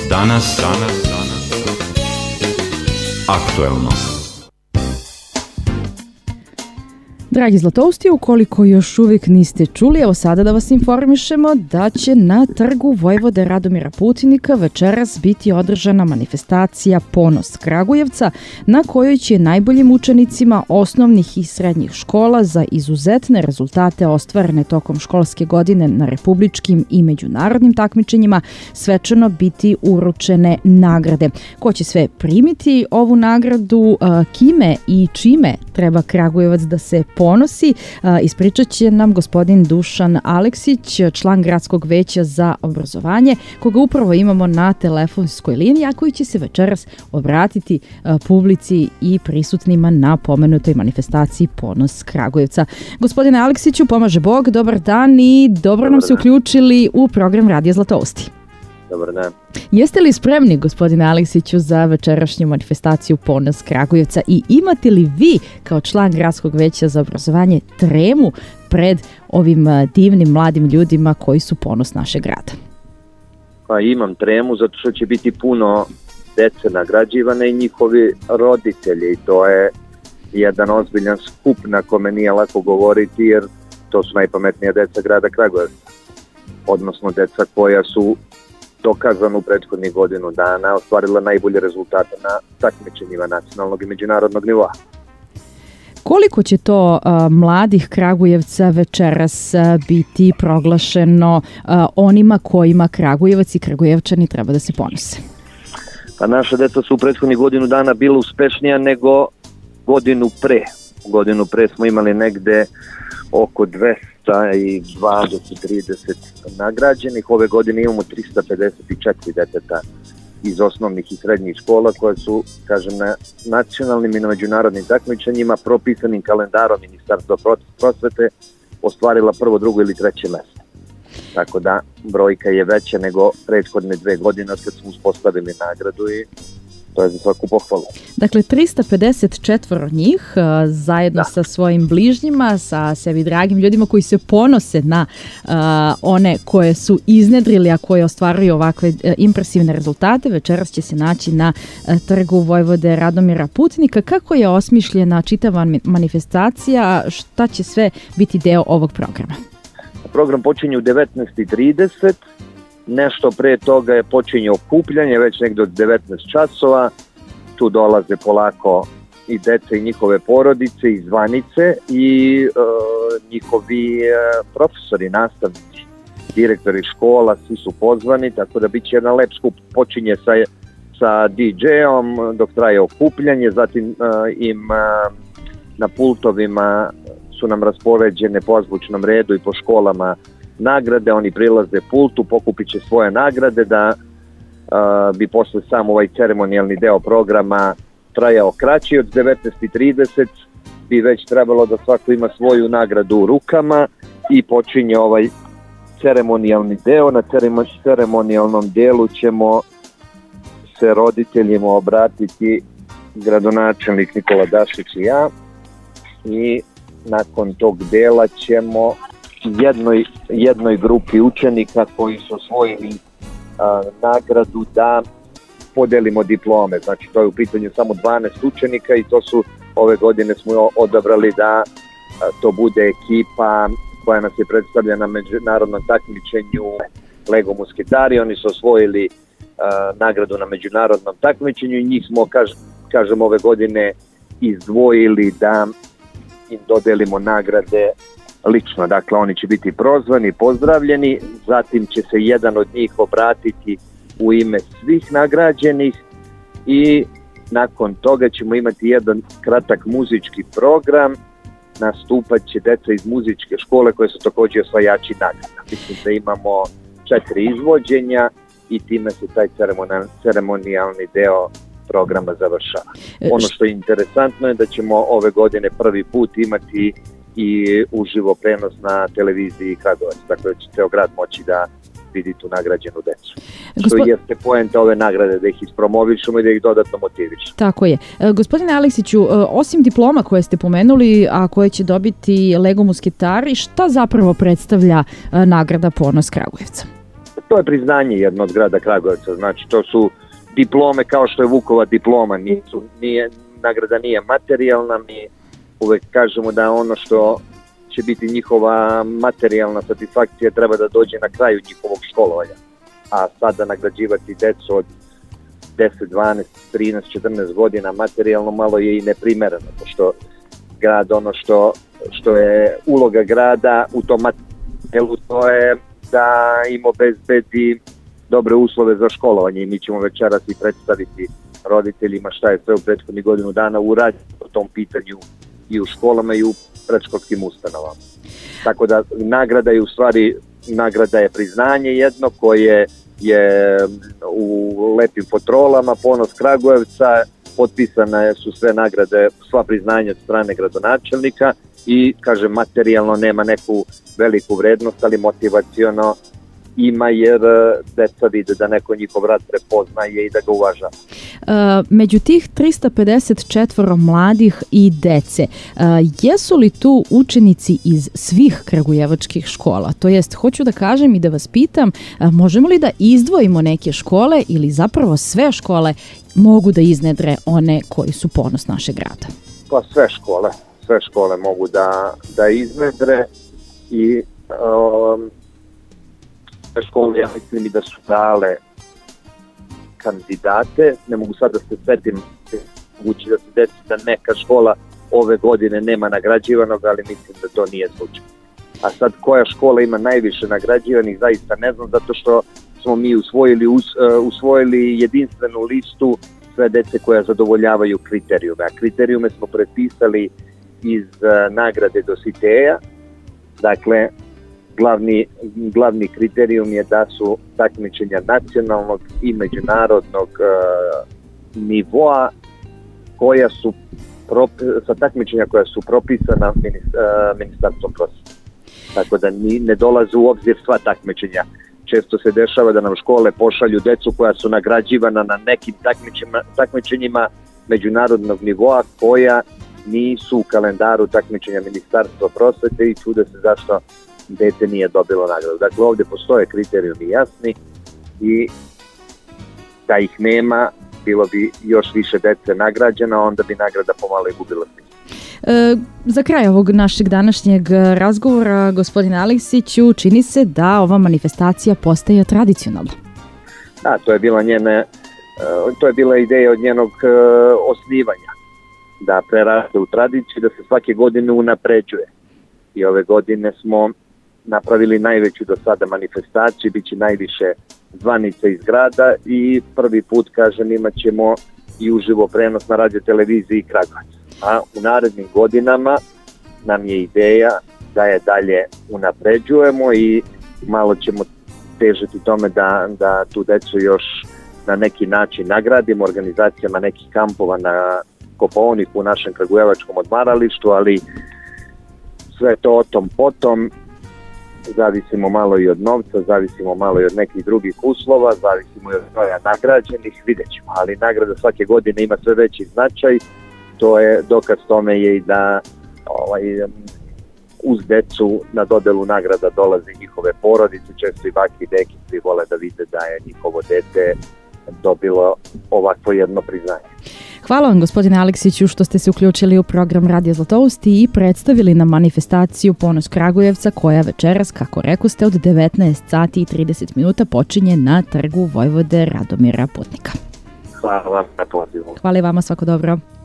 Danas aktuelno. Dragi Zlatousti, ukoliko još uvijek niste čuli, evo sada da vas informišemo da će na trgu Vojvode Radomira Putinika večeras biti održana manifestacija Ponos Kragujevca, na kojoj će najboljim učenicima osnovnih i srednjih škola za izuzetne rezultate ostvarene tokom školske godine na republičkim i međunarodnim takmičenjima svečano biti uručene nagrade. Ko će sve primiti ovu nagradu, kime i čime treba Kragujevac da se ponosi, ispričat će nam gospodin Dušan Aleksić, član Gradskog veća za obrazovanje, koga upravo imamo na telefonskoj liniji, a koji će se večeras obratiti publici i prisutnima na pomenutoj manifestaciji Ponos Kragujevca. Gospodine Aleksiću, pomaže Bog, dobar dan i dobro nam se uključili u program Radija Zlatousti. Dobar dan. Jeste li spremni, gospodine Aleksiću, za večerašnju manifestaciju Ponos Kragujevca i imate li vi, kao član Gradskog veća za obrazovanje, tremu pred ovim divnim mladim ljudima koji su ponos našeg grada? Pa imam tremu zato što će biti puno dece nagrađivane i njihovi roditelji. To je jedan ozbiljan skup na kome nije lako govoriti, jer to su najpametnija deca grada Kragujevca. Odnosno deca koja su dokazano u prethodnih godinu dana ostvarila najbolje rezultate na takmičenjima nacionalnog i međunarodnog nivoa. Koliko će to mladih Kragujevca večeras biti proglašeno onima kojima Kragujevac i Kragujevčani treba da se ponose? Pa naša deca su u prethodnih godinu dana bila uspešnija nego godinu pre. Godinu pre smo imali negde oko 220-30 nagrađenih. Ove godine imamo 354 deteta iz osnovnih i srednjih škola koja su, kažem, na nacionalnim i na međunarodnim takmičenjima propisanim kalendarom Ministarstva prosvete ostvarila prvo, drugo ili treće mesto. Tako da brojka je veća nego prethodne 2 godine kad smo uspostavili nagradu i to je za svaku pohvalu. Dakle, 354 njih zajedno sa svojim bližnjima, sa sebi dragim ljudima koji se ponose na one koje su iznedrili, a koje ostvaruju ovakve impresivne rezultate, večeras će se naći na trgu Vojvode Radomira Putinika. Kako je osmišljena čitava manifestacija? Šta će sve biti deo ovog programa? Program počinje u 19:30. Nešto pre toga je počinje okupljanje, već negdje od 19 časova. Tu dolaze polako i deca i njihove porodice i zvanice i njihovi profesori, nastavnici, direktori škola, svi su pozvani, tako da bit će jedan lep skup. Počinje sa DJ-om dok traje okupljanje, zatim na pultovima su nam raspoređene po azbučnom redu i po školama nagrade, oni prilaze pultu, pokupit će svoje nagrade da bi posle sam ovaj ceremonijalni deo programa trajao kraći. Od 19:30 bi već trebalo da svako ima svoju nagradu u rukama i počinje ovaj ceremonijalni deo. Na ceremonijalnom delu ćemo se roditeljima obratiti gradonačelnik Nikola Dašić i ja, i nakon tog dela ćemo jednoj grupi učenika koji su osvojili nagradu da podelimo diplome. Znači to je u pitanju samo 12 učenika i to su ove godine smo odabrali da to bude ekipa koja nas je predstavljena na međunarodnom takmičenju Lego Musketari. Oni su osvojili nagradu na međunarodnom takmičenju i njih smo, kažem, ove godine izdvojili da im dodelimo nagrade lično. Dakle, oni će biti prozvani, pozdravljeni, zatim će se jedan od njih obratiti u ime svih nagrađenih i nakon toga ćemo imati jedan kratak muzički program. Nastupat će deca iz muzičke škole koje su također osvajači nagrada. Mislim da imamo 4 izvođenja i time se taj ceremonijalni deo programa završava. Ono što je interesantno je da ćemo ove godine prvi put imati i uživo prenos na televiziji Kragujevac, tako da će ceo grad moći da vidi tu nagrađenu decu. Što jeste poenta ove nagrade, da ih ispromovišemo i da ih dodatno motivišemo. Tako je. Gospodine Aleksiću, osim diploma koje ste pomenuli, a koje će dobiti Lego Musketari, šta zapravo predstavlja nagrada Ponos Kragujevca? To je priznanje jedno od grada Kragujevca, znači to su diplome kao što je Vukova diploma, nagrada nije materijalna, mi uvek kažemo da ono što će biti njihova materijalna satisfakcija treba da dođe na kraju njihovog školovanja, a sada nagrađivati decu od 10, 12, 13, 14 godina materijalno malo je i neprimereno, pošto grad, ono što je uloga grada u tom materijalu, to je da im obezbedi dobre uslove za školovanje i mi ćemo večeras i predstaviti roditeljima šta je sve u prethodnih godinu dana urađeno po tom pitanju i u školama i u predškolskim ustanovama. Tako da nagrada je priznanje jedno koje je u lepim fotrolama, ponos Kragujevca, potpisane su sve nagrade, sva priznanja od strane gradonačelnika i, kažem, materijalno nema neku veliku vrednost, ali motivaciono ima, jer deca vide da neko njihov rad prepoznaje i da ga uvažava. Među tih 354 mladih i dece, jesu li tu učenici iz svih kragujevačkih škola? To jest, hoću da kažem i da vas pitam, možemo li da izdvojimo neke škole ili zapravo sve škole mogu da iznedre one koji su ponos našeg grada? Pa sve škole mogu da iznedre i škole, ja mislim i da su dale kandidate, ne mogu sad da se setim, mogući da se desi da neka škola ove godine nema nagrađivanog, ali mislim da to nije slučaj. A sad koja škola ima najviše nagrađivanih, zaista ne znam, zato što smo mi usvojili jedinstvenu listu sve dece koja zadovoljavaju kriterijume, a kriterijume smo prepisali iz nagrade Dositeja. Dakle, glavni kriterijum je da su takmičenja nacionalnog i međunarodnog nivoa sa takmičenja koja su propisana Ministarstvom prosvete. Tako da ne dolaze u obzir sva takmičenja. Često se dešava da nam škole pošalju decu koja su nagrađivana na nekim takmičenjima međunarodnog nivoa koja nisu u kalendaru takmičenja Ministarstva prosvete i čude se zašto dete nije dobilo nagradu. Dakle, ovdje postoje kriterijumi jasni i da ih nema, bilo bi još više dece nagrađena, onda bi nagrada pomalo i gubila smisla. Za kraj ovog našeg današnjeg razgovora, gospodine Aleksiću, čini se da ova manifestacija postaje tradicionalna. Da, to je bila ideja od njenog osnivanja, da preraste u tradiciju, da se svake godine unapređuje. I ove godine smo napravili najveću do sada manifestaciju, bit će najviše zvanica iz grada i prvi put, kažem, imat ćemo i uživo prenos na radioteleviziji Kragujevac. A u narednim godinama nam je ideja da je dalje unapređujemo i malo ćemo težiti tome da tu decu još na neki način nagradimo organizacijama nekih kampova na Kopaoniku u našem kragujevačkom odmaralištu, ali sve to o tom potom. Zavisimo malo i od novca, zavisimo malo i od nekih drugih uslova, zavisimo i od broja nagrađenih, vidjet ćemo, ali nagrada svake godine ima sve veći značaj. To je dokaz tome je i da uz decu na dodelu nagrada dolaze njihove porodice, često i bake i deke, svi vole da vide da je njihovo dete dobilo ovakvo jedno priznanje. Hvala vam, gospodine Aleksiću, što ste se uključili u program Radio Zlatousti i predstavili nam manifestaciju Ponos Kragujevca koja večeras, kako rekoste, od 19 sati i 30 minuta počinje na trgu Vojvode Radomira Putnika. Hvala vam na pozivu. Hvala i vama, svako dobro.